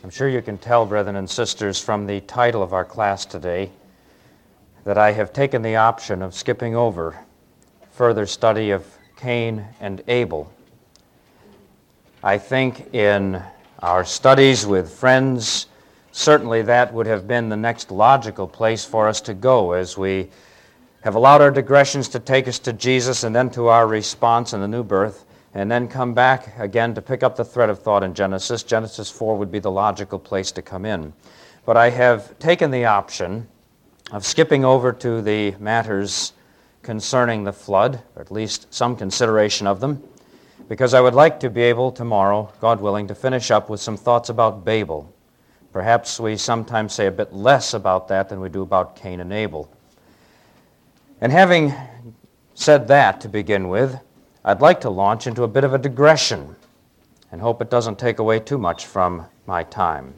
I'm sure you can tell, brethren and sisters, from the title of our class today that I have taken the option of skipping over further study of Cain and Abel. I think in our studies with friends, certainly that would have been the next logical place for us to go as we have allowed our digressions to take us to Jesus and then to our response in the new birth, and then come back again to pick up the thread of thought in Genesis. Genesis 4 would be the logical place to come in. But I have taken the option of skipping over to the matters concerning the flood, or at least some consideration of them, because I would like to be able tomorrow, God willing, to finish up with some thoughts about Babel. Perhaps we sometimes say a bit less about that than we do about Cain and Abel. And having said that to begin with, I'd like to launch into a bit of a digression and hope it doesn't take away too much from my time.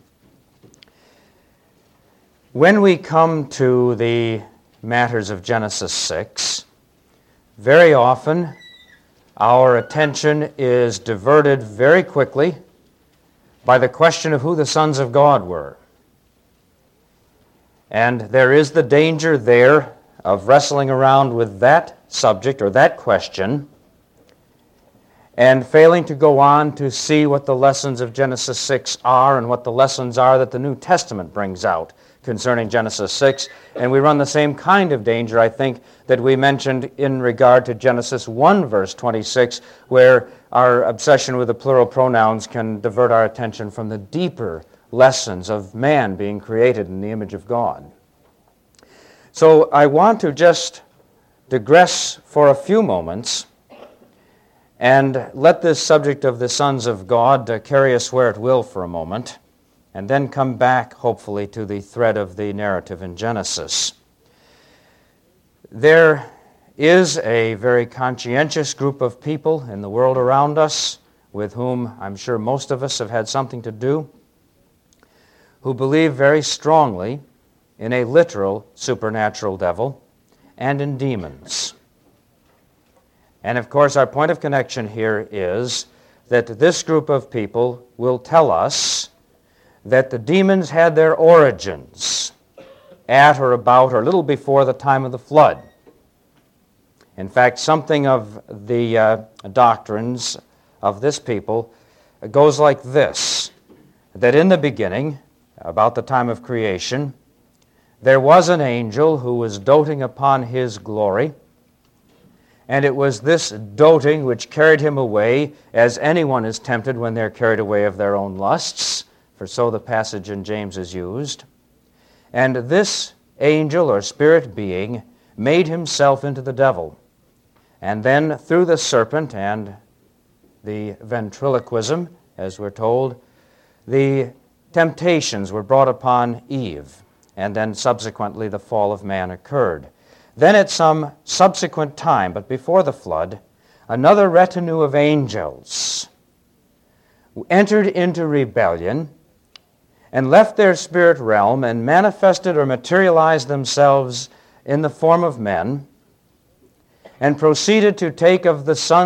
When we come to the matters of Genesis 6, very often our attention is diverted very quickly by the question of who the sons of God were. And there is the danger there of wrestling around with that subject or that question and failing to go on to see what the lessons of Genesis 6 are and what the lessons are that the New Testament brings out concerning Genesis 6. And we run the same kind of danger, I think, that we mentioned in regard to Genesis 1, verse 26, where our obsession with the plural pronouns can divert our attention from the deeper lessons of man being created in the image of God. So I want to just digress for a few moments and let this subject of the sons of God carry us where it will for a moment, and then come back, hopefully, to the thread of the narrative in Genesis. There is a very conscientious group of people in the world around us with whom I'm sure most of us have had something to do, who believe very strongly in a literal supernatural devil and in demons. And of course, our point of connection here is that this group of people will tell us that the demons had their origins at or about or a little before the time of the flood. In fact, something of the doctrines of this people goes like this, that in the beginning, about the time of creation, there was an angel who was doting upon his glory, and it was this doting which carried him away, as anyone is tempted when they're carried away of their own lusts, for so the passage in James is used. And this angel or spirit being made himself into the devil. And then through the serpent and the ventriloquism, as we're told, the temptations were brought upon Eve, and then subsequently the fall of man occurred. Then at some subsequent time, but before the flood, another retinue of angels entered into rebellion and left their spirit realm and manifested or materialized themselves in the form of men and proceeded to take of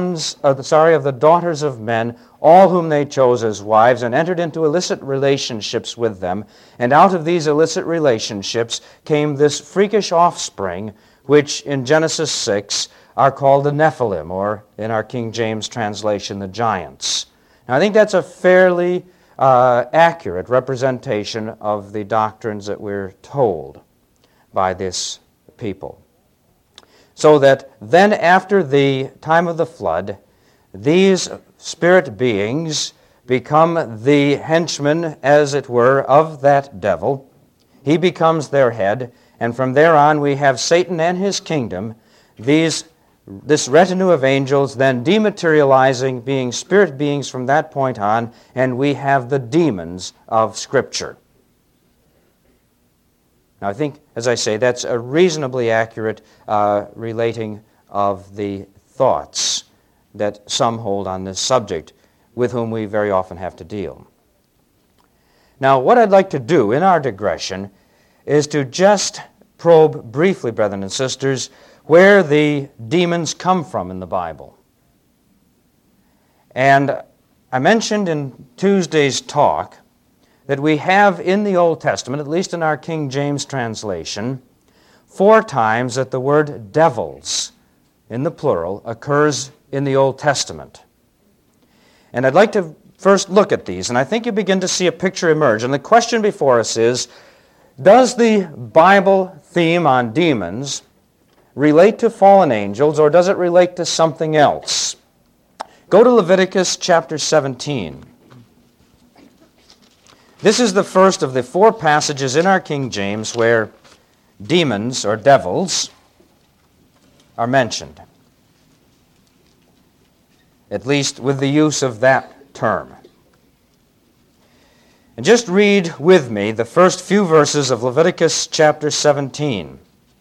the daughters of men, all whom they chose as wives, and entered into illicit relationships with them. And out of these illicit relationships came this freakish offspring, which in Genesis 6 are called the Nephilim, or in our King James translation, the giants. Now, I think that's a fairly accurate representation of the doctrines that we're told by this people. So that then after the time of the flood, these spirit beings become the henchmen, as it were, of that devil. He becomes their head, and from there on we have Satan and his kingdom, this retinue of angels then dematerializing, being spirit beings from that point on, and we have the demons of Scripture. Now I think, as I say, that's a reasonably accurate relating of the thoughts that some hold on this subject, with whom we very often have to deal. Now, what I'd like to do in our digression is to just probe briefly, brethren and sisters, where the demons come from in the Bible. And I mentioned in Tuesday's talk that we have in the Old Testament, at least in our King James translation, 4 times that the word devils, in the plural, occurs in the Old Testament. And I'd like to first look at these, and I think you begin to see a picture emerge. And the question before us is, does the Bible theme on demons relate to fallen angels, or does it relate to something else? Go to Leviticus chapter 17. This is the first of the 4 passages in our King James where demons or devils are mentioned, at least with the use of that term. And just read with me the first few verses of Leviticus chapter 17.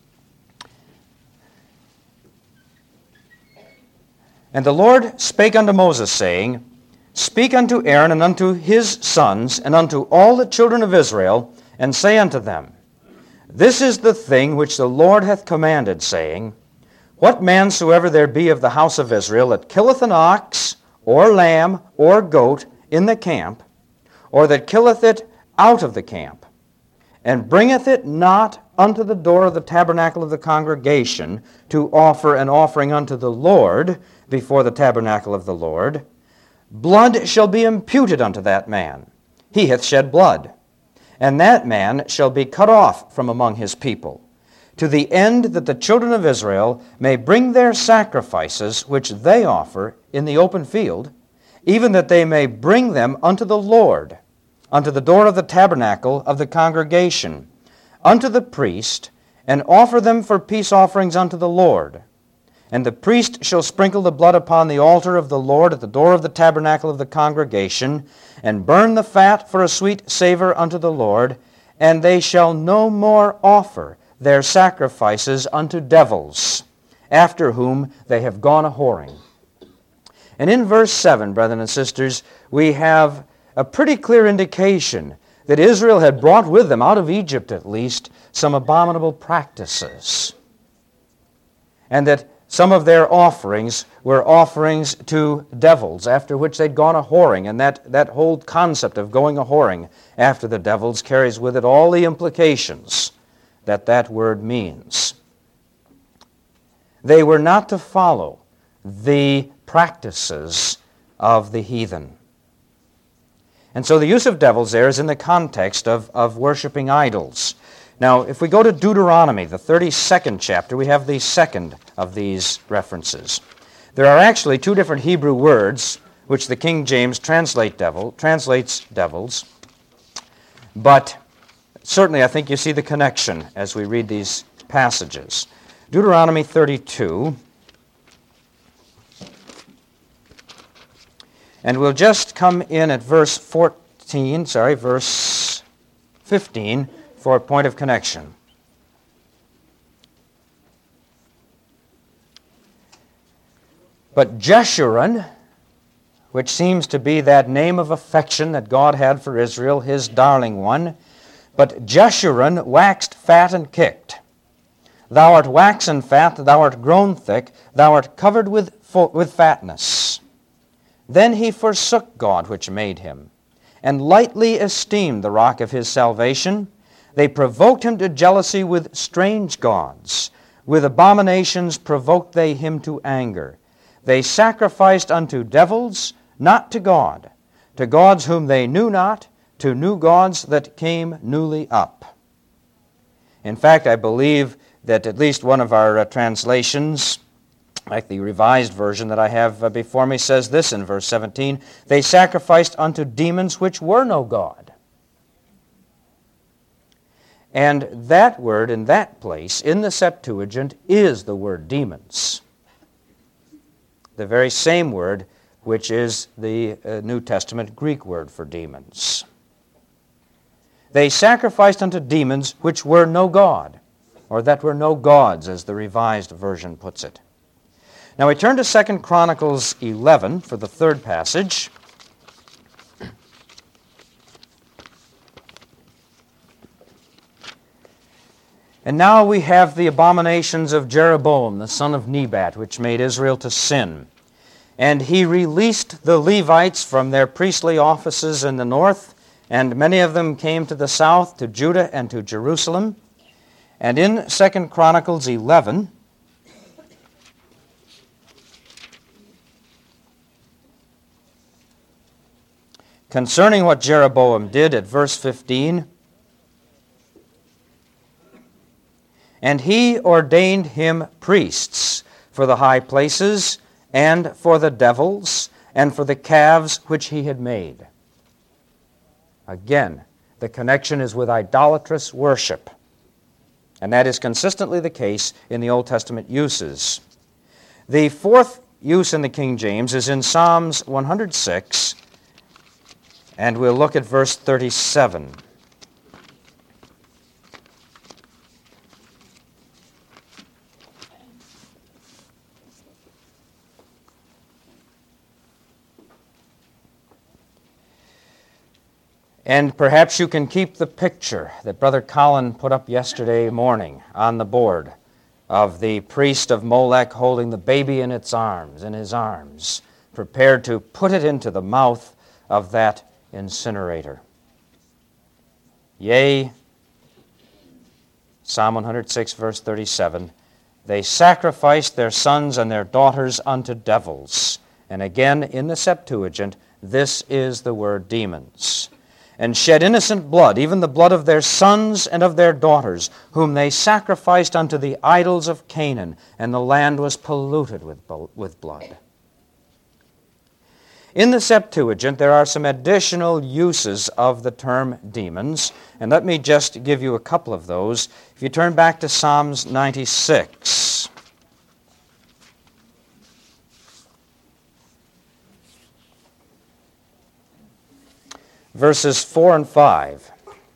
And the Lord spake unto Moses, saying, Speak unto Aaron and unto his sons and unto all the children of Israel, and say unto them, This is the thing which the Lord hath commanded, saying, What man soever there be of the house of Israel that killeth an ox, or lamb, or goat in the camp, or that killeth it out of the camp, and bringeth it not unto the door of the tabernacle of the congregation to offer an offering unto the Lord before the tabernacle of the Lord, blood shall be imputed unto that man. He hath shed blood. And that man shall be cut off from among his people, to the end that the children of Israel may bring their sacrifices which they offer in the open field, even that they may bring them unto the Lord, unto the door of the tabernacle of the congregation, unto the priest, and offer them for peace offerings unto the Lord. And the priest shall sprinkle the blood upon the altar of the Lord at the door of the tabernacle of the congregation, and burn the fat for a sweet savor unto the Lord, and they shall no more offer their sacrifices unto devils, after whom they have gone a-whoring. And in verse 7, brethren and sisters, we have a pretty clear indication that Israel had brought with them, out of Egypt at least, some abominable practices, and that some of their offerings were offerings to devils, after which they'd gone a-whoring. And that whole concept of going a-whoring after the devils carries with it all the implications that that word means. They were not to follow the practices of the heathen. And so the use of devils there is in the context of worshiping idols. Now, if we go to Deuteronomy, the 32nd chapter, we have the second of these references. There are actually 2 different Hebrew words which the King James translates devils, but certainly I think you see the connection as we read these passages. Deuteronomy 32, and we'll just come in at verse 15 for a point of connection. But Jeshurun, which seems to be that name of affection that God had for Israel, his darling one, but Jeshurun waxed fat and kicked. Thou art waxen fat, thou art grown thick, thou art covered with fatness. Then he forsook God which made him, and lightly esteemed the rock of his salvation. They provoked him to jealousy with strange gods. With abominations provoked they him to anger. They sacrificed unto devils, not to God, to gods whom they knew not, to new gods that came newly up. In fact, I believe that at least one of our translations, like the Revised Version that I have before me, says this in verse 17, They sacrificed unto demons which were no God. And that word in that place, in the Septuagint, is the word demons. The very same word which is the New Testament Greek word for demons. They sacrificed unto demons which were no God, or that were no gods, as the Revised Version puts it. Now we turn to 2 Chronicles 11 for the third passage. And now we have the abominations of Jeroboam, the son of Nebat, which made Israel to sin. And he released the Levites from their priestly offices in the north, and many of them came to the south, to Judah and to Jerusalem. And in 2 Chronicles 11, concerning what Jeroboam did at verse 15, and he ordained him priests for the high places, and for the devils, and for the calves which he had made. Again, the connection is with idolatrous worship, and that is consistently the case in the Old Testament uses. The fourth use in the King James is in Psalms 106, and we'll look at verse 37. And perhaps you can keep the picture that Brother Colin put up yesterday morning on the board of the priest of Molech holding the baby in his arms, prepared to put it into the mouth of that incinerator. Yea, Psalm 106, verse 37, they sacrificed their sons and their daughters unto devils. And again, in the Septuagint, this is the word demons. And shed innocent blood, even the blood of their sons and of their daughters, whom they sacrificed unto the idols of Canaan, and the land was polluted with blood. In the Septuagint, there are some additional uses of the term demons, and let me just give you a couple of those. If you turn back to Psalms 96, verses 4 and 5.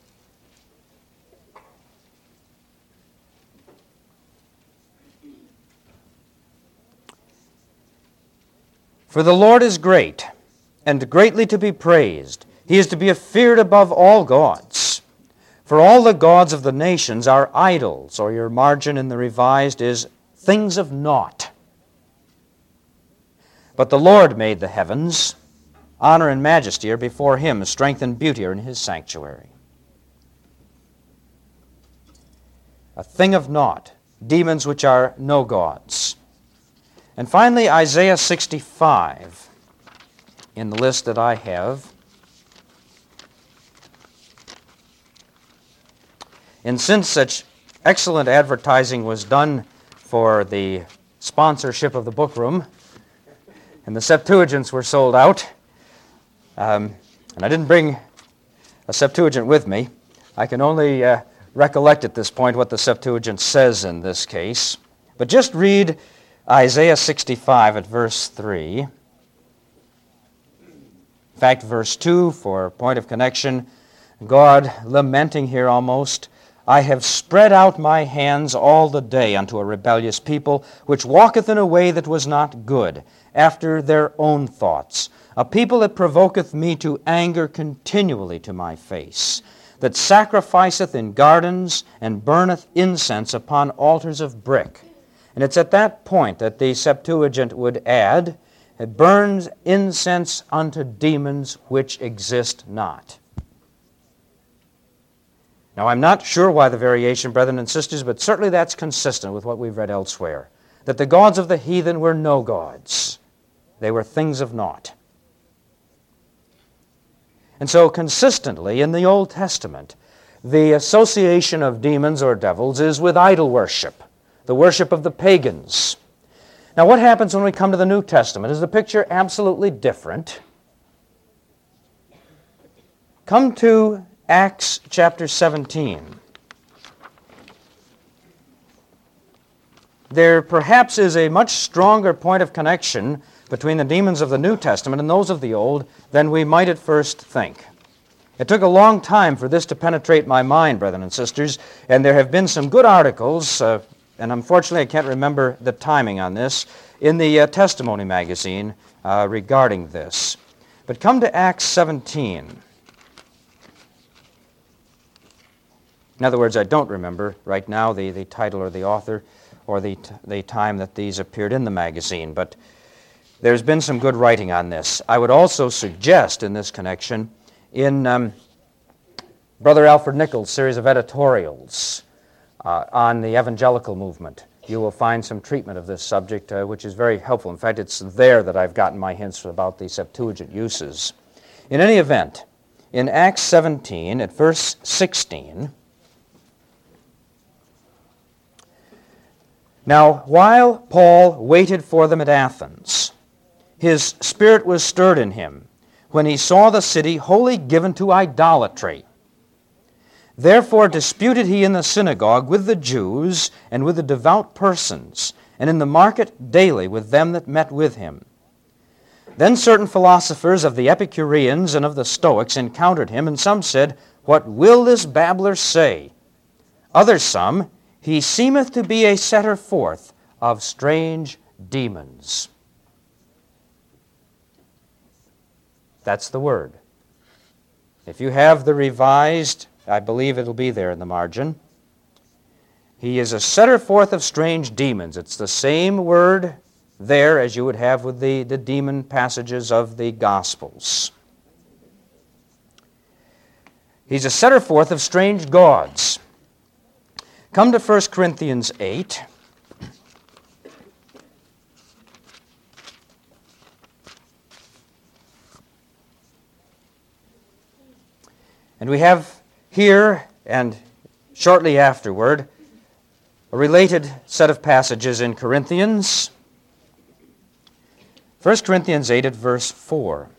For the Lord is great, and greatly to be praised. He is to be feared above all gods. For all the gods of the nations are idols, or your margin in the Revised is things of naught. But the Lord made the heavens. Honor and majesty are before him. Strength and beauty are in his sanctuary. A thing of naught. Demons which are no gods. And finally, Isaiah 65 in the list that I have. And since such excellent advertising was done for the sponsorship of the book room, and the Septuagints were sold out, and I didn't bring a Septuagint with me, I can only recollect at this point what the Septuagint says in this case. But just read Isaiah 65 at verse 3. In fact, verse 2, for point of connection, God lamenting here almost, I have spread out my hands all the day unto a rebellious people, which walketh in a way that was not good, after their own thoughts. A people that provoketh me to anger continually to my face, that sacrificeth in gardens and burneth incense upon altars of brick. And it's at that point that the Septuagint would add, it burns incense unto demons which exist not. Now, I'm not sure why the variation, brethren and sisters, but certainly that's consistent with what we've read elsewhere, that the gods of the heathen were no gods. They were things of naught. And so consistently in the Old Testament, the association of demons or devils is with idol worship, the worship of the pagans. Now what happens when we come to the New Testament? Is the picture absolutely different? Come to Acts chapter 17. There perhaps is a much stronger point of connection between the demons of the New Testament and those of the Old than we might at first think. It took a long time for this to penetrate my mind, brethren and sisters, and there have been some good articles, and unfortunately I can't remember the timing on this, in the Testimony magazine regarding this. But come to Acts 17. In other words, I don't remember right now the title or the author or the time that these appeared in the magazine, but there's been some good writing on this. I would also suggest in this connection, in Brother Alfred Nichols' series of editorials on the evangelical movement. You will find some treatment of this subject, which is very helpful. In fact, it's there that I've gotten my hints about the Septuagint uses. In any event, in Acts 17, at verse 16, "Now, while Paul waited for them at Athens, his spirit was stirred in him when he saw the city wholly given to idolatry. Therefore disputed he in the synagogue with the Jews and with the devout persons, and in the market daily with them that met with him. Then certain philosophers of the Epicureans and of the Stoics encountered him, and some said, What will this babbler say? Others some, He seemeth to be a setter forth of strange demons." That's the word. If you have the revised, I believe it'll be there in the margin. He is a setter forth of strange demons. It's the same word there as you would have with the demon passages of the Gospels. He's a setter forth of strange gods. Come to 1 Corinthians 8. And we have here, and shortly afterward, a related set of passages in Corinthians. 1 Corinthians 8 at verse 4.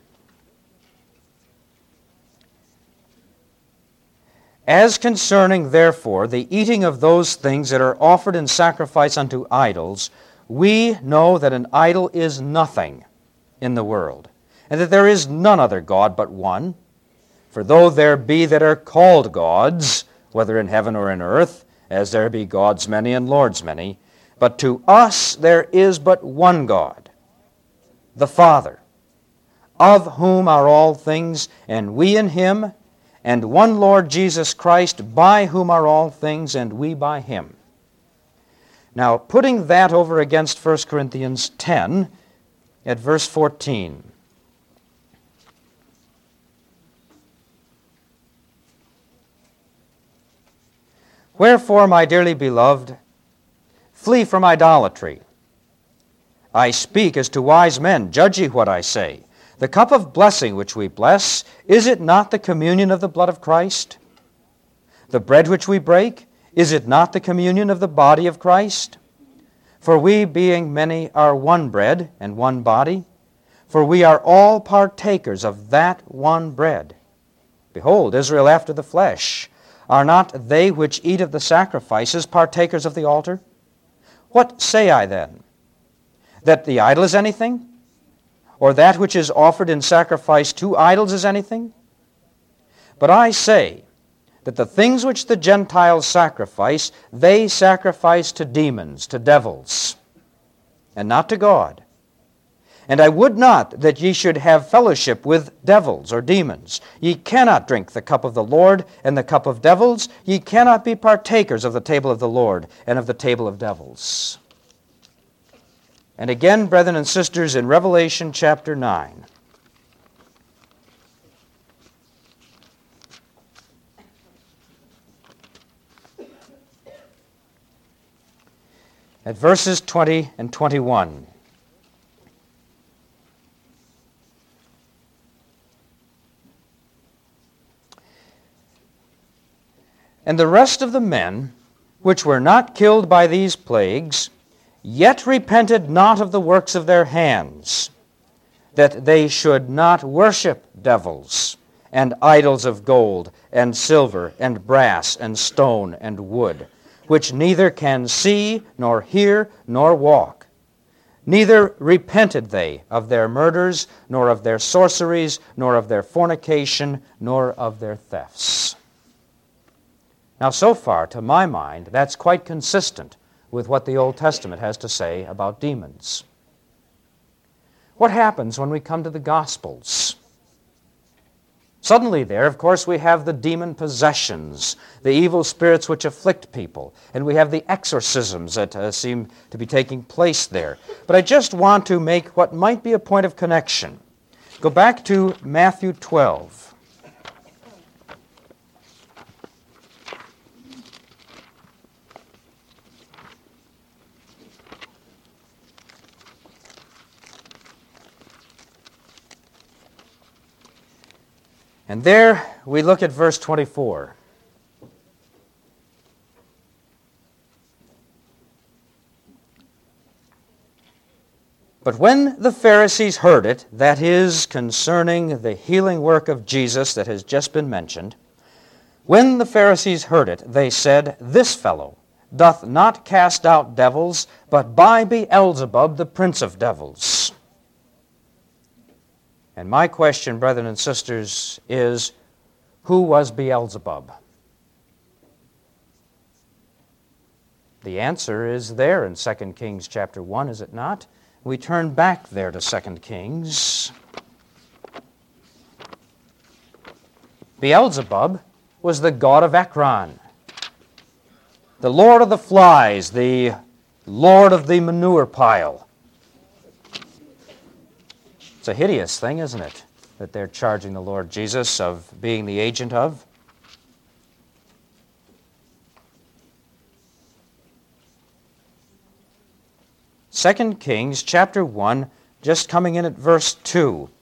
"As concerning, therefore, the eating of those things that are offered in sacrifice unto idols, we know that an idol is nothing in the world, and that there is none other God but one. For though there be that are called gods, whether in heaven or in earth, as there be gods many and lords many, but to us there is but one God, the Father, of whom are all things, and we in him, and one Lord Jesus Christ, by whom are all things, and we by him." Now, putting that over against 1 Corinthians 10 at verse 14. "Wherefore, my dearly beloved, flee from idolatry. I speak as to wise men, judge ye what I say. The cup of blessing which we bless, is it not the communion of the blood of Christ? The bread which we break, is it not the communion of the body of Christ? For we, being many, are one bread and one body, for we are all partakers of that one bread. Behold, Israel after the flesh, are not they which eat of the sacrifices partakers of the altar? What say I then? That the idol is anything? Or that which is offered in sacrifice to idols is anything? But I say that the things which the Gentiles sacrifice, they sacrifice to demons, to devils, and not to God. And I would not that ye should have fellowship with devils or demons. Ye cannot drink the cup of the Lord and the cup of devils. Ye cannot be partakers of the table of the Lord and of the table of devils." And again, brethren and sisters, in Revelation chapter 9. At verses 20 and 21. "And the rest of the men, which were not killed by these plagues, yet repented not of the works of their hands, that they should not worship devils, and idols of gold, and silver, and brass, and stone, and wood, which neither can see, nor hear, nor walk. Neither repented they of their murders, nor of their sorceries, nor of their fornication, nor of their thefts." Now, so far, to my mind, that's quite consistent with what the Old Testament has to say about demons. What happens when we come to the Gospels? Suddenly there, of course, we have the demon possessions, the evil spirits which afflict people, and we have the exorcisms that seem to be taking place there. But I just want to make what might be a point of connection. Go back to Matthew 12. And there we look at verse 24. But when the Pharisees heard it, that is, concerning the healing work of Jesus that has just been mentioned, when the Pharisees heard it, they said, This fellow doth not cast out devils, but by Beelzebub, the prince of devils. And my question, brethren and sisters, is, who was Beelzebub? The answer is there in 2 Kings chapter 1, is it not? We turn back there to 2 Kings. Beelzebub was the god of Ekron, the lord of the flies, the lord of the manure pile. It's a hideous thing, isn't it, that they're charging the Lord Jesus of being the agent of? Second Kings chapter 1, just coming in at verse 2.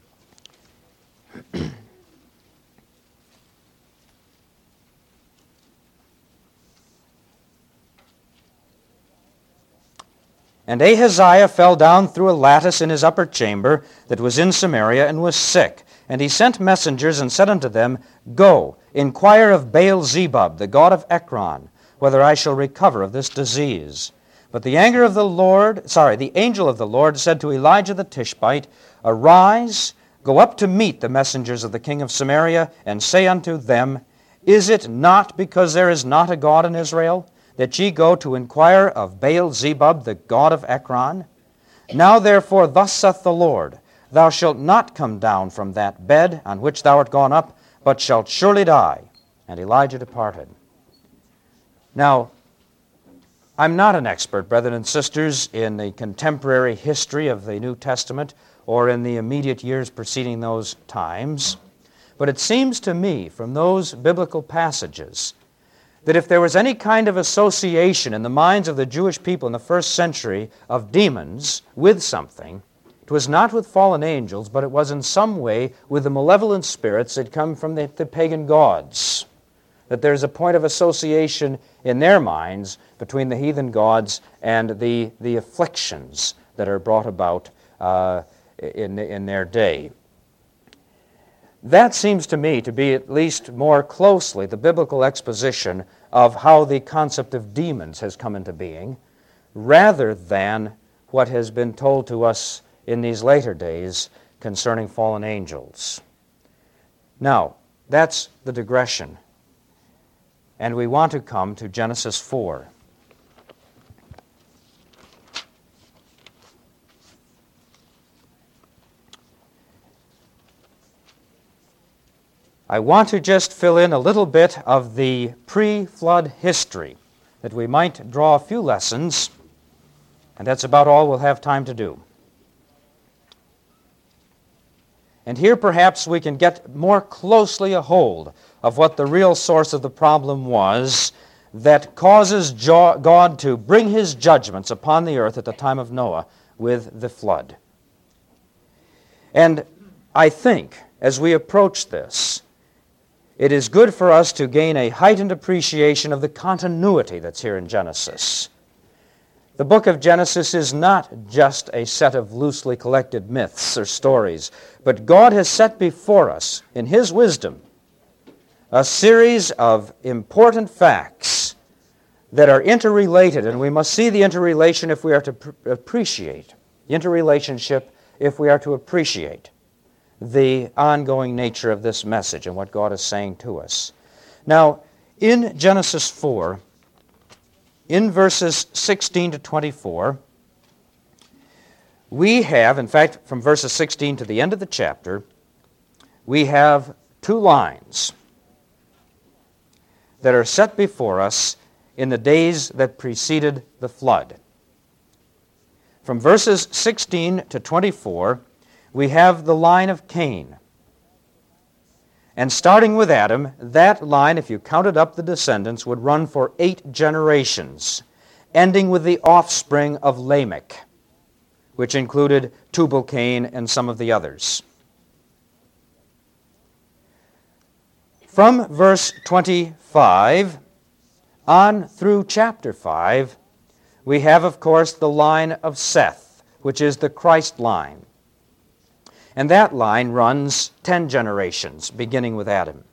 And Ahaziah fell down through a lattice in his upper chamber that was in Samaria, and was sick. And he sent messengers, and said unto them, Go, inquire of Baal-zebub, the god of Ekron, whether I shall recover of this disease. But the angel of the Lord said to Elijah the Tishbite, Arise, go up to meet the messengers of the king of Samaria, and say unto them, Is it not because there is not a God in Israel, that ye go to inquire of Baal-zebub, the god of Ekron? Now therefore thus saith the Lord, Thou shalt not come down from that bed on which thou art gone up, but shalt surely die. And Elijah departed. Now, I'm not an expert, brethren and sisters, in the contemporary history of the New Testament or in the immediate years preceding those times, but it seems to me from those biblical passages that if there was any kind of association in the minds of the Jewish people in the first century of demons with something, it was not with fallen angels, but it was in some way with the malevolent spirits that come from the pagan gods. That there's a point of association in their minds between the heathen gods and the afflictions that are brought about in their day. That seems to me to be at least more closely the biblical exposition of how the concept of demons has come into being, rather than what has been told to us in these later days concerning fallen angels. Now, that's the digression. And we want to come to Genesis 4. I want to just fill in a little bit of the pre-flood history, that we might draw a few lessons, and that's about all we'll have time to do. And here perhaps we can get more closely a hold of what the real source of the problem was that causes God to bring his judgments upon the earth at the time of Noah with the flood. And I think, as we approach this, it is good for us to gain a heightened appreciation of the continuity that's here in Genesis. The book of Genesis is not just a set of loosely collected myths or stories, but God has set before us, in his wisdom, a series of important facts that are interrelated, and we must see the interrelation if we are to appreciate the interrelationship, if we are to appreciate the ongoing nature of this message and what God is saying to us. Now, in Genesis 4, in verses 16 to 24, we have, in fact, from verses 16 to the end of the chapter, we have two lines that are set before us in the days that preceded the flood. From verses 16 to 24, we have the line of Cain. And starting with Adam, that line, if you counted up the descendants, would run for 8 generations, ending with the offspring of Lamech, which included Tubal-Cain and some of the others. From verse 25 on through chapter 5, we have, of course, the line of Seth, which is the Christ line. And that line runs 10 generations, beginning with Adam.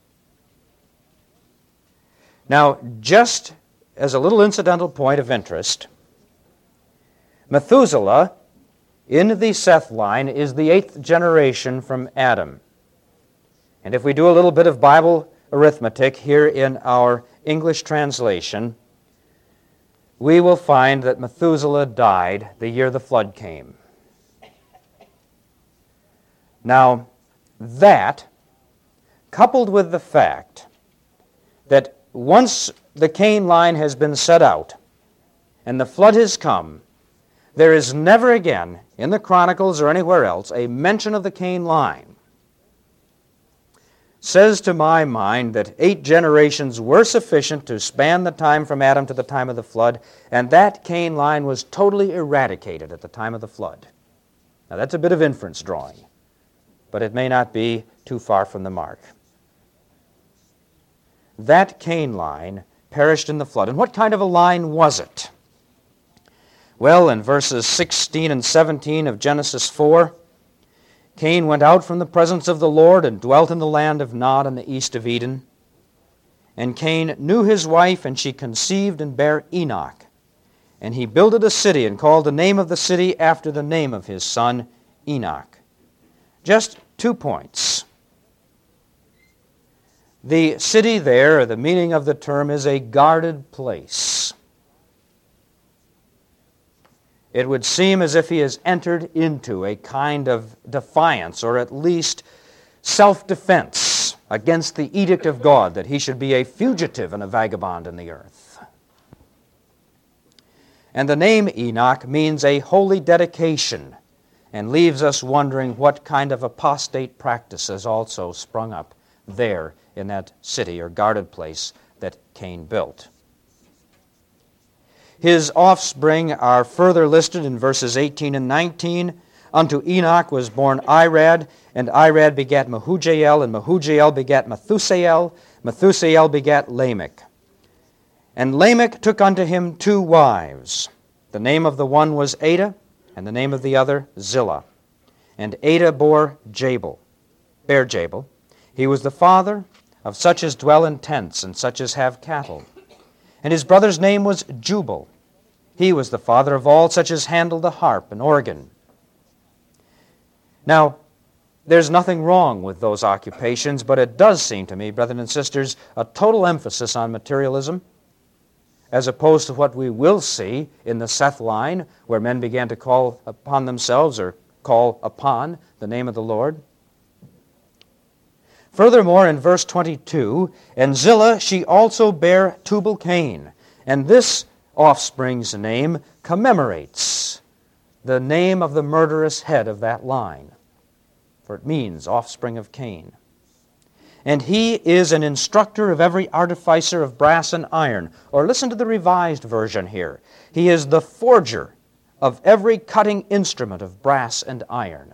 Now, just as a little incidental point of interest, Methuselah in the Seth line is the 8th generation from Adam. And if we do a little bit of Bible arithmetic here in our English translation, we will find that Methuselah died the year the flood came. Now, that, coupled with the fact that once the Cain line has been set out and the flood has come, there is never again in the Chronicles or anywhere else a mention of the Cain line, says to my mind that 8 generations were sufficient to span the time from Adam to the time of the flood, and that Cain line was totally eradicated at the time of the flood. Now that's a bit of inference drawing, but it may not be too far from the mark. That Cain line perished in the flood. And what kind of a line was it? Well, in verses 16 and 17 of Genesis 4, Cain went out from the presence of the Lord and dwelt in the land of Nod in the east of Eden. And Cain knew his wife, and she conceived and bare Enoch. And he builded a city and called the name of the city after the name of his son, Enoch. Just 2 points. The city there, the meaning of the term, is a guarded place. It would seem as if he has entered into a kind of defiance, or at least self-defense, against the edict of God that he should be a fugitive and a vagabond in the earth. And the name Enoch means a holy dedication, and leaves us wondering what kind of apostate practice has also sprung up there in that city or guarded place that Cain built. His offspring are further listed in verses 18 and 19. Unto Enoch was born Irad, and Irad begat Mehujael, and Mehujael begat Methusael. Methusael begat Lamech. And Lamech took unto him 2 wives. The name of the one was Adah, and the name of the other Zillah. And Adah bare Jabal. He was the father of such as dwell in tents, and such as have cattle. And his brother's name was Jubal. He was the father of all such as handle the harp and organ. Now, there's nothing wrong with those occupations, but it does seem to me, brothers and sisters, a total emphasis on materialism, as opposed to what we will see in the Seth line, where men began to call upon themselves or call upon the name of the Lord. Furthermore, in verse 22, and Zillah, she also bare Tubal-Cain. And this offspring's name commemorates the name of the murderous head of that line, for it means offspring of Cain. And he is an instructor of every artificer of brass and iron. Or listen to the Revised Version here. He is the forger of every cutting instrument of brass and iron.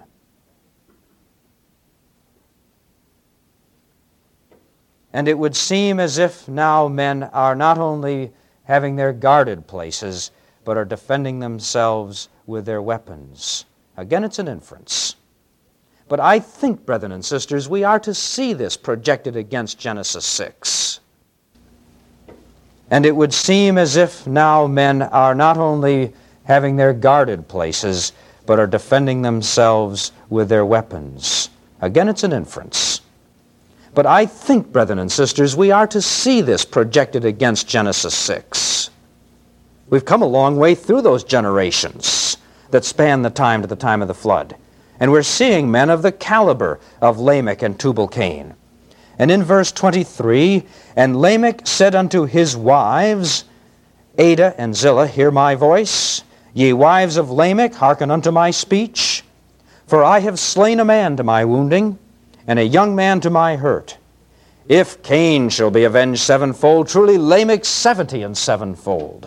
And it would seem as if now men are not only having their guarded places, but are defending themselves with their weapons. Again, it's an inference. But I think, brethren and sisters, we are to see this projected against Genesis 6. And it would seem as if now men are not only having their guarded places, but are defending themselves with their weapons. Again, it's an inference. But I think, brethren and sisters, we are to see this projected against Genesis 6. We've come a long way through those generations that span the time to the time of the flood. And we're seeing men of the caliber of Lamech and Tubal-Cain. And in verse 23, and Lamech said unto his wives, Adah and Zillah, hear my voice. Ye wives of Lamech, hearken unto my speech. For I have slain a man to my wounding, and a young man to my hurt. If Cain shall be avenged sevenfold, truly Lamech 70 and sevenfold.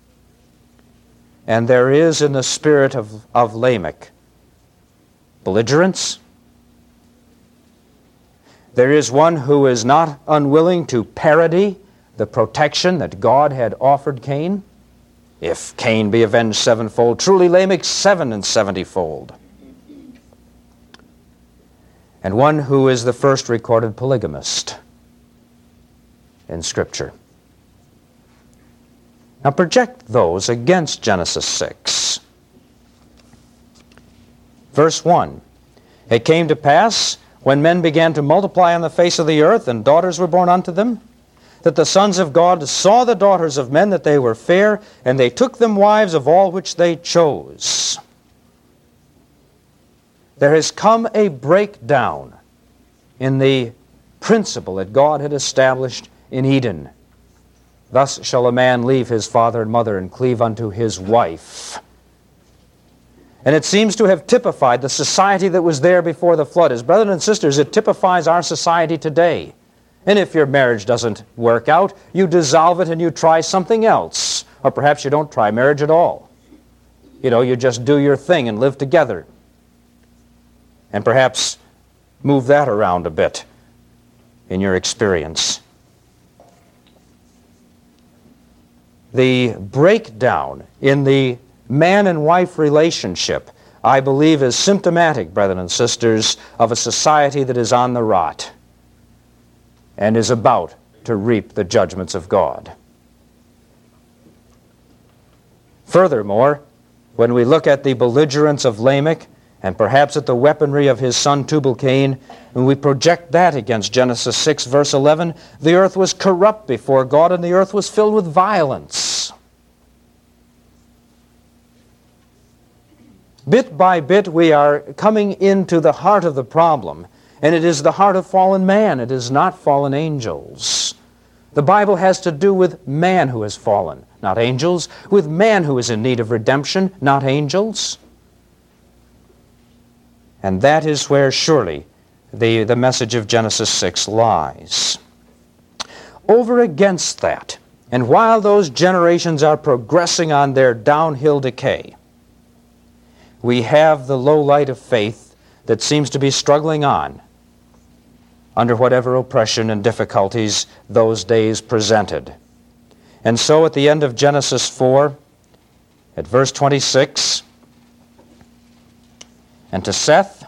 And there is in the spirit of Lamech belligerence. There is one who is not unwilling to parody the protection that God had offered Cain. If Cain be avenged sevenfold, truly Lamech 77-fold. And one who is the first recorded polygamist in Scripture. Now project those against Genesis 6. Verse 1. It came to pass, when men began to multiply on the face of the earth, and daughters were born unto them, that the sons of God saw the daughters of men that they were fair, and they took them wives of all which they chose. There has come a breakdown in the principle that God had established in Eden. Thus shall a man leave his father and mother and cleave unto his wife. And it seems to have typified the society that was there before the flood. As brothers and sisters, it typifies our society today. And if your marriage doesn't work out, you dissolve it and you try something else. Or perhaps you don't try marriage at all. You just do your thing and live together. And perhaps move that around a bit in your experience. The breakdown in the man and wife relationship, I believe, is symptomatic, brethren and sisters, of a society that is on the rot and is about to reap the judgments of God. Furthermore, when we look at the belligerence of Lamech, and perhaps at the weaponry of his son Tubal-Cain, when we project that against Genesis 6, verse 11, the earth was corrupt before God, and the earth was filled with violence. Bit by bit, we are coming into the heart of the problem, and it is the heart of fallen man. It is not fallen angels. The Bible has to do with man who has fallen, not angels, with man who is in need of redemption, not angels. And that is where surely the message of Genesis 6 lies. Over against that, and while those generations are progressing on their downhill decay, we have the low light of faith that seems to be struggling on under whatever oppression and difficulties those days presented. And so at the end of Genesis 4, at verse 26, and to Seth,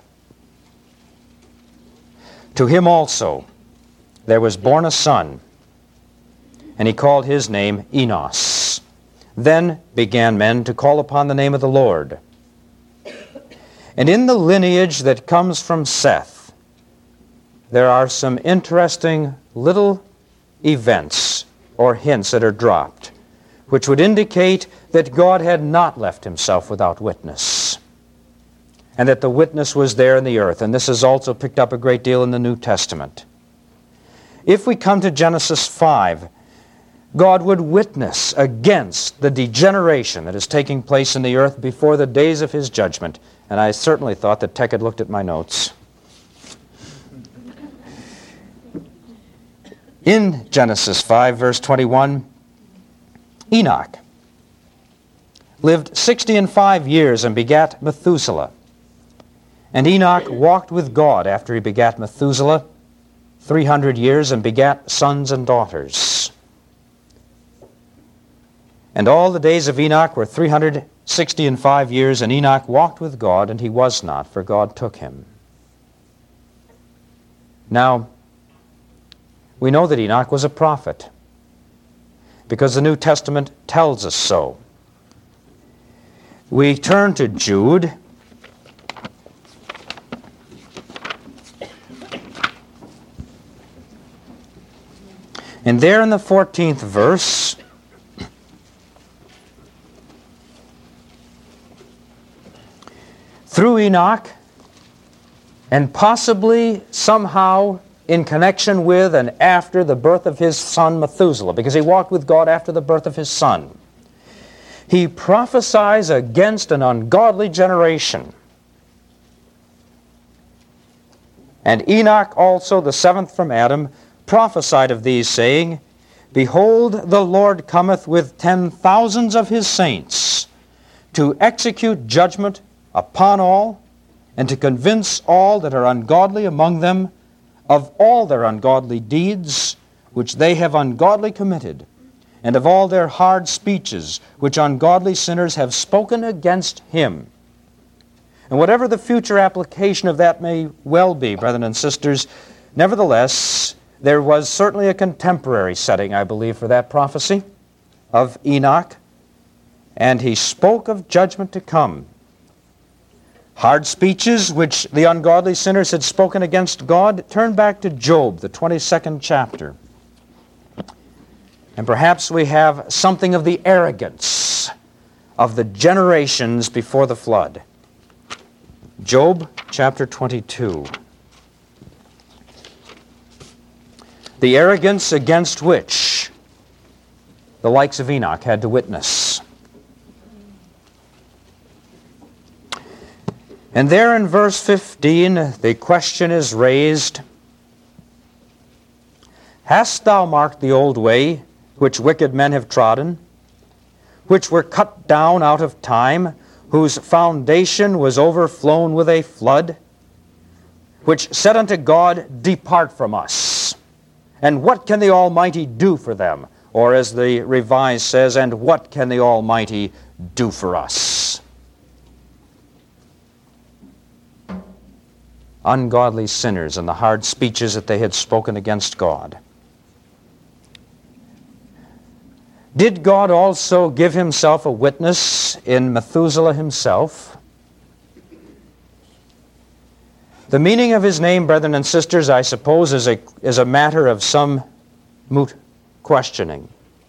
to him also there was born a son, and he called his name Enos. Then began men to call upon the name of the Lord. And in the lineage that comes from Seth, there are some interesting little events or hints that are dropped, which would indicate that God had not left himself without witness, and that the witness was there in the earth. And this is also picked up a great deal in the New Testament. If we come to Genesis 5, God would witness against the degeneration that is taking place in the earth before the days of his judgment. And I certainly thought that Tech had looked at my notes. In Genesis 5, verse 21, Enoch lived 65 years and begat Methuselah. And Enoch walked with God after he begat Methuselah 300 years and begat sons and daughters. And all the days of Enoch were 365 years, and Enoch walked with God, and he was not, for God took him. Now, we know that Enoch was a prophet, because the New Testament tells us so. We turn to Jude. And there in the 14th verse, through Enoch, and possibly somehow in connection with and after the birth of his son Methuselah, because he walked with God after the birth of his son, he prophesies against an ungodly generation. And Enoch also, the seventh from Adam, prophesied of these, saying, Behold, the Lord cometh with 10,000s of his saints, to execute judgment upon all, and to convince all that are ungodly among them of all their ungodly deeds which they have ungodly committed, and of all their hard speeches which ungodly sinners have spoken against him. And whatever the future application of that may well be, brethren and sisters, nevertheless, there was certainly a contemporary setting, I believe, for that prophecy of Enoch, and he spoke of judgment to come. Hard speeches which the ungodly sinners had spoken against God. Turn back to Job, the 22nd chapter. And perhaps we have something of the arrogance of the generations before the flood. Job chapter 22. The arrogance against which the likes of Enoch had to witness. And there in verse 15, the question is raised, Hast thou marked the old way, which wicked men have trodden, which were cut down out of time, whose foundation was overflown with a flood, which said unto God, Depart from us. And what can the Almighty do for them? Or as the Revised says, And what can the Almighty do for us? Ungodly sinners and the hard speeches that they had spoken against God. Did God also give himself a witness in Methuselah himself? The meaning of his name, brethren and sisters, I suppose is a matter of some moot questioning.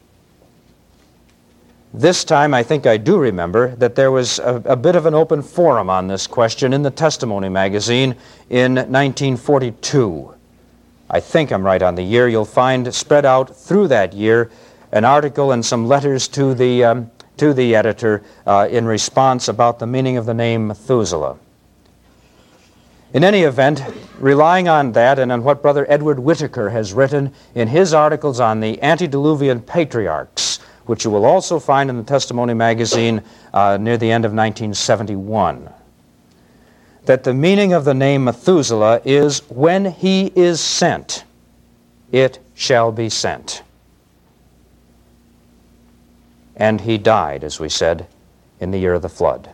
This time, I think I do remember that there was a bit of an open forum on this question in the Testimony magazine in 1942. I think I'm right on the year. You'll find spread out through that year an article and some letters to the editor in response about the meaning of the name Methuselah. In any event, relying on that and on what Brother Edward Whittaker has written in his articles on the antediluvian patriarchs, which you will also find in the Testimony magazine near the end of 1971, that the meaning of the name Methuselah is, when he is sent, it shall be sent. And he died, as we said, in the year of the flood.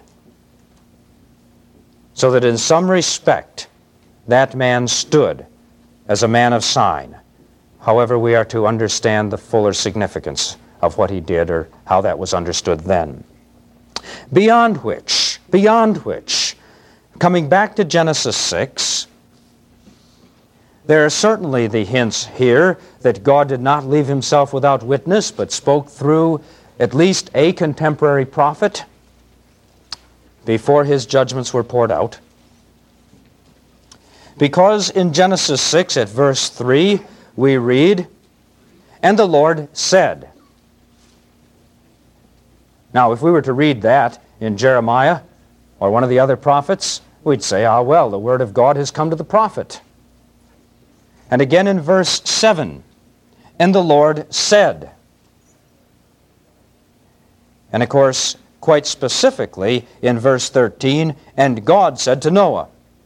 So that in some respect, that man stood as a man of sign, however we are to understand the fuller significance of what he did or how that was understood then. Beyond which, coming back to Genesis 6, there are certainly the hints here that God did not leave himself without witness, but spoke through at least a contemporary prophet before his judgments were poured out. Because in Genesis 6 at verse 3 we read, And the Lord said. Now, if we were to read that in Jeremiah or one of the other prophets, we'd say, well, the word of God has come to the prophet. And again in verse 7, And the Lord said. And of course, quite specifically in verse 13, And God said to Noah.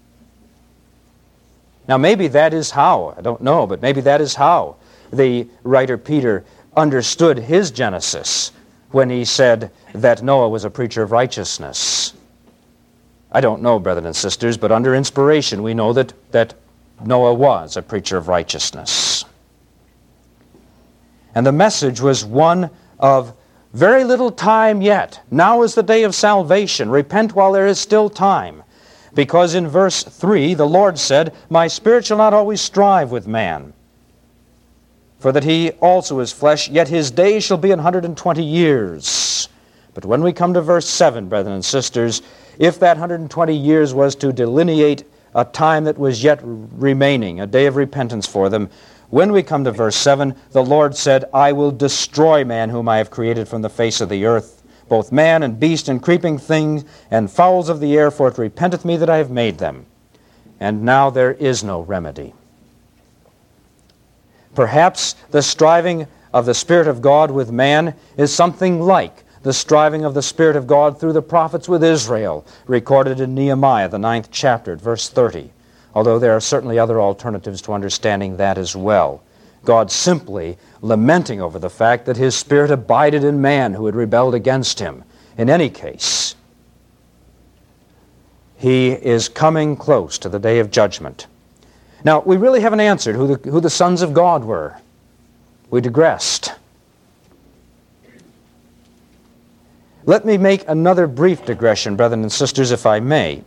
Now maybe that is how, I don't know, but maybe that is how the writer Peter understood his Genesis when he said that Noah was a preacher of righteousness. I don't know, brethren and sisters, but under inspiration we know that Noah was a preacher of righteousness. And the message was one of very little time yet. Now is the day of salvation. Repent while there is still time. Because in verse 3 the Lord said, My spirit shall not always strive with man, for that he also is flesh, yet his days shall be 120 years. But when we come to verse 7, brethren and sisters, if that 120 years was to delineate a time that was yet remaining, a day of repentance for them, when we come to verse 7, the Lord said, I will destroy man whom I have created from the face of the earth, both man and beast and creeping things and fowls of the air, for it repenteth me that I have made them. And now there is no remedy. Perhaps the striving of the Spirit of God with man is something like the striving of the Spirit of God through the prophets with Israel, recorded in Nehemiah, the 9th chapter, at verse 30. although there are certainly other alternatives to understanding that as well. God simply lamenting over the fact that his Spirit abided in man who had rebelled against him. In any case, he is coming close to the day of judgment. Now, we really haven't answered who the sons of God were. We digressed. Let me make another brief digression, brethren and sisters, if I may.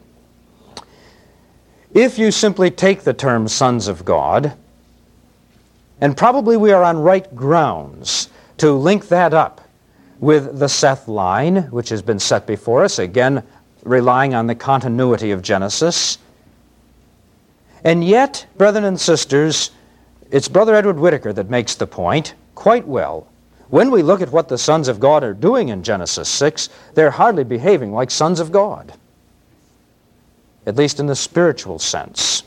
If you simply take the term sons of God, and probably we are on right grounds to link that up with the Seth line, which has been set before us, again relying on the continuity of Genesis. And yet, brethren and sisters, it's Brother Edward Whittaker that makes the point quite well. When we look at what the sons of God are doing in Genesis 6, they're hardly behaving like sons of God, at least in the spiritual sense.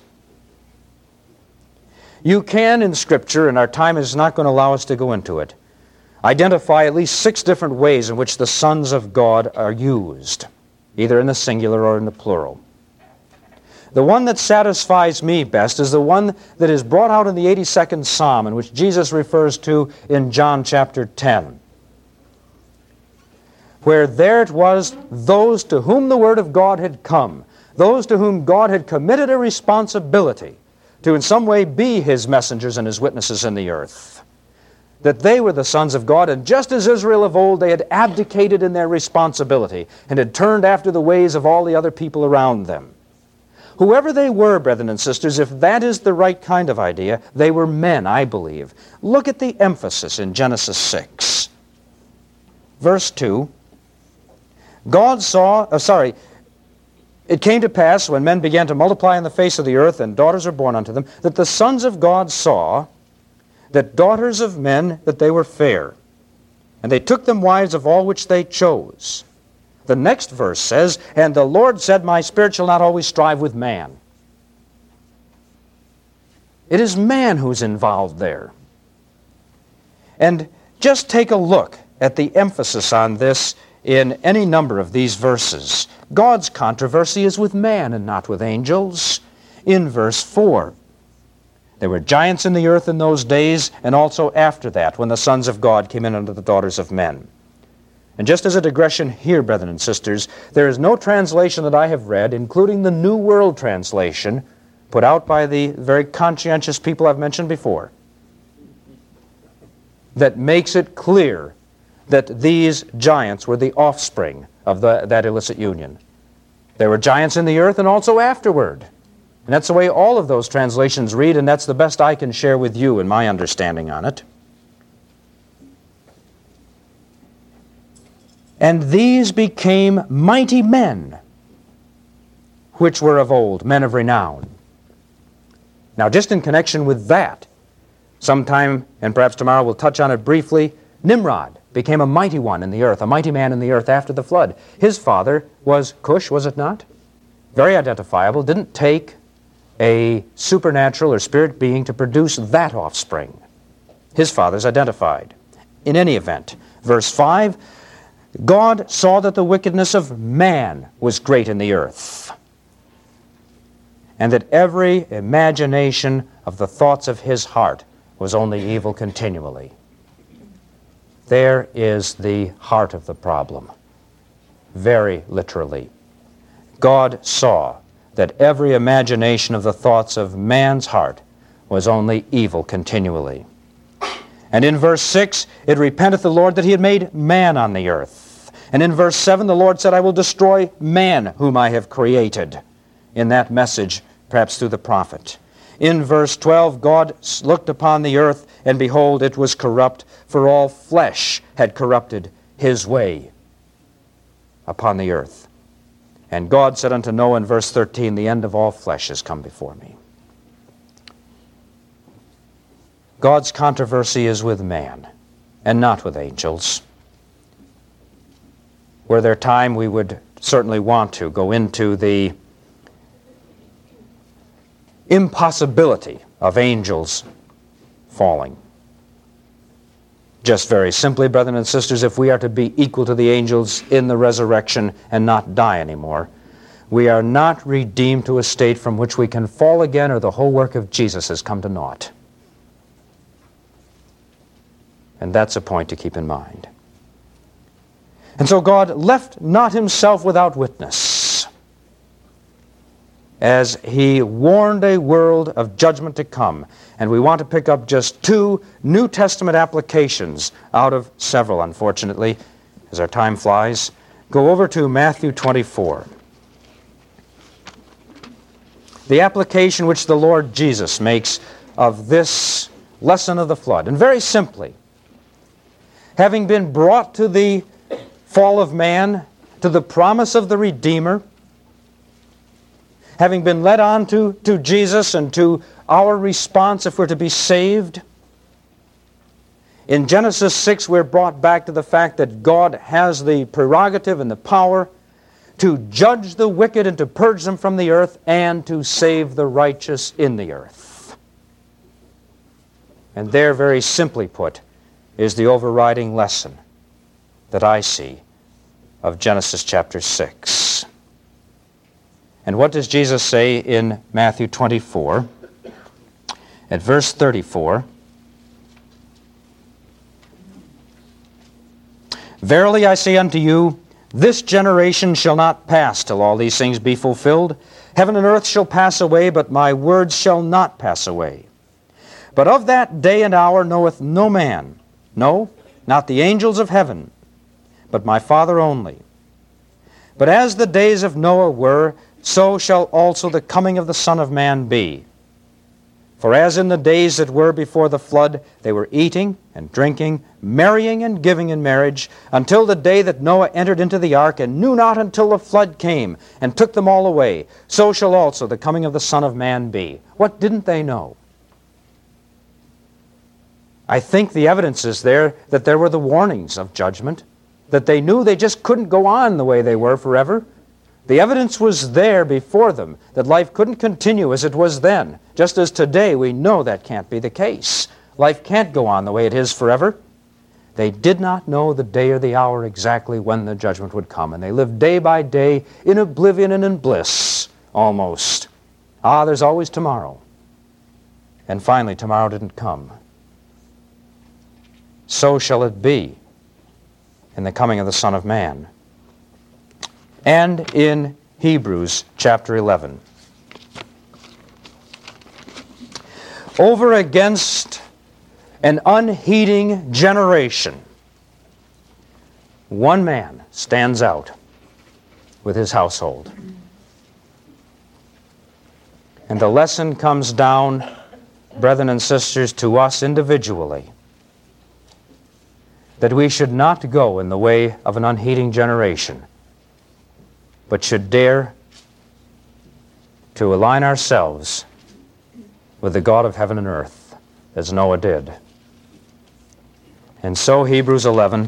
You can, in Scripture, and our time is not going to allow us to go into it, identify at least 6 different ways in which the sons of God are used, either in the singular or in the plural. The one that satisfies me best is the one that is brought out in the 82nd Psalm, in which Jesus refers to in John chapter 10, where there it was those to whom the Word of God had come, those to whom God had committed a responsibility to in some way be his messengers and his witnesses in the earth, that they were the sons of God, and just as Israel of old, they had abdicated in their responsibility and had turned after the ways of all the other people around them. Whoever they were, brethren and sisters, if that is the right kind of idea, they were men, I believe. Look at the emphasis in Genesis 6. Verse 2, it came to pass, when men began to multiply on the face of the earth, and daughters were born unto them, that the sons of God saw that daughters of men, that they were fair. And they took them wives of all which they chose. The next verse says, and the Lord said, my spirit shall not always strive with man. It is man who's involved there. And just take a look at the emphasis on this in any number of these verses. God's controversy is with man and not with angels. In verse 4, there were giants in the earth in those days, and also after that, when the sons of God came in unto the daughters of men. And just as a digression here, brethren and sisters, there is no translation that I have read, including the New World Translation, put out by the very conscientious people I've mentioned before, that makes it clear that these giants were the offspring of that illicit union. There were giants in the earth and also afterward. And that's the way all of those translations read, and that's the best I can share with you in my understanding on it. And these became mighty men, which were of old, men of renown. Now, just in connection with that, sometime, and perhaps tomorrow we'll touch on it briefly, Nimrod became a mighty one in the earth, a mighty man in the earth after the flood. His father was Cush, was it not? Very identifiable, didn't take a supernatural or spirit being to produce that offspring. His father's identified. In any event, verse 5, God saw that the wickedness of man was great in the earth, and that every imagination of the thoughts of his heart was only evil continually. There is the heart of the problem, very literally. God saw that every imagination of the thoughts of man's heart was only evil continually. And in verse 6, it repenteth the Lord that he had made man on the earth. And in verse 7, the Lord said, I will destroy man whom I have created. In that message, perhaps through the prophet. In verse 12, God looked upon the earth, and behold, it was corrupt, for all flesh had corrupted his way upon the earth. And God said unto Noah in verse 13, the end of all flesh has come before me. God's controversy is with man, and not with angels. Were there time, we would certainly want to go into the impossibility of angels falling. Just very simply, brethren and sisters, if we are to be equal to the angels in the resurrection and not die anymore, we are not redeemed to a state from which we can fall again, or the whole work of Jesus has come to naught. And that's a point to keep in mind. And so God left not himself without witness, as he warned a world of judgment to come. And we want to pick up just 2 New Testament applications out of several, unfortunately, as our time flies. Go over to Matthew 24. The application which the Lord Jesus makes of this lesson of the flood. And very simply, having been brought to the fall of man, to the promise of the Redeemer, having been led on to Jesus and to our response if we're to be saved, in Genesis 6 we're brought back to the fact that God has the prerogative and the power to judge the wicked and to purge them from the earth and to save the righteous in the earth. And there, very simply put, is the overriding lesson that I see of Genesis chapter 6. And what does Jesus say in Matthew 24 at verse 34? Verily I say unto you, this generation shall not pass till all these things be fulfilled. Heaven and earth shall pass away, but my words shall not pass away. But of that day and hour knoweth no man, no, not the angels of heaven, but my Father only. But as the days of Noah were, so shall also the coming of the Son of Man be. For as in the days that were before the flood, they were eating and drinking, marrying and giving in marriage, until the day that Noah entered into the ark, and knew not until the flood came, and took them all away, so shall also the coming of the Son of Man be. What didn't they know? I think the evidence is there that there were the warnings of judgment, that they knew they just couldn't go on the way they were forever. The evidence was there before them that life couldn't continue as it was then. Just as today we know that can't be the case. Life can't go on the way it is forever. They did not know the day or the hour exactly when the judgment would come, and they lived day by day in oblivion and in bliss, almost. There's always tomorrow. And finally, tomorrow didn't come. So shall it be in the coming of the Son of Man. And in Hebrews chapter 11. Over against an unheeding generation, one man stands out with his household. And the lesson comes down, brethren and sisters, to us individually, that we should not go in the way of an unheeding generation, but should dare to align ourselves with the God of heaven and earth, as Noah did. And so Hebrews 11,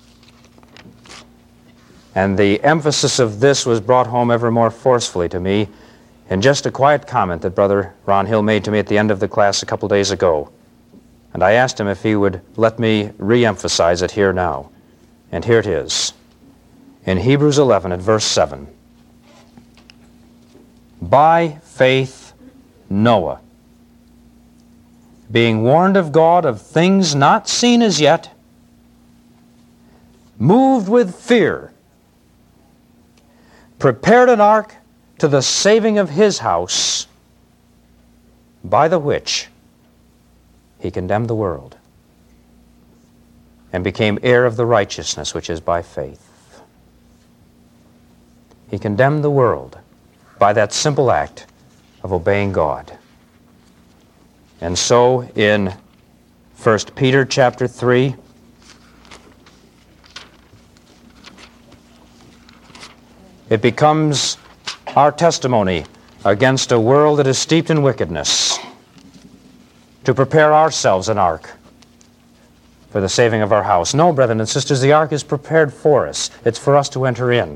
and the emphasis of this was brought home ever more forcefully to me in just a quiet comment that Brother Ron Hill made to me at the end of the class a couple days ago. And I asked him if he would let me re-emphasize it here now. And here it is. In Hebrews 11 at verse 7, by faith Noah, being warned of God of things not seen as yet, moved with fear, prepared an ark to the saving of his house, by the which he condemned the world, and became heir of the righteousness which is by faith. He condemned the world by that simple act of obeying God. And so in 1 Peter chapter 3, it becomes our testimony against a world that is steeped in wickedness, to prepare ourselves an ark for the saving of our house. No, brethren and sisters, the ark is prepared for us. It's for us to enter in.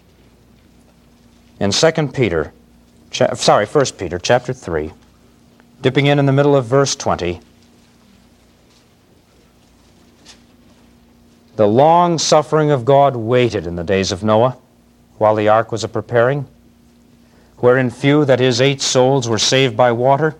In 1 Peter chapter 3, dipping in the middle of verse 20, the long suffering of God waited in the days of Noah while the ark was a preparing. wherein few, that is, 8 souls, were saved by water,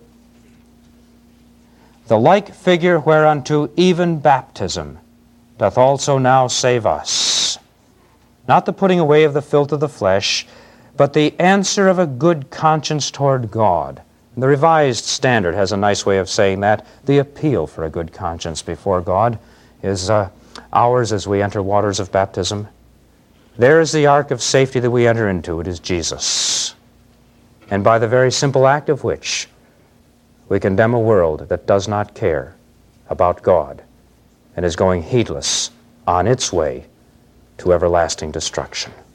the like figure whereunto even baptism doth also now save us. Not the putting away of the filth of the flesh, but the answer of a good conscience toward God. The Revised Standard has a nice way of saying that. The appeal for a good conscience before God is ours as we enter waters of baptism. There is the ark of safety that we enter into. It is Jesus. And by the very simple act of which we condemn a world that does not care about God and is going heedless on its way to everlasting destruction.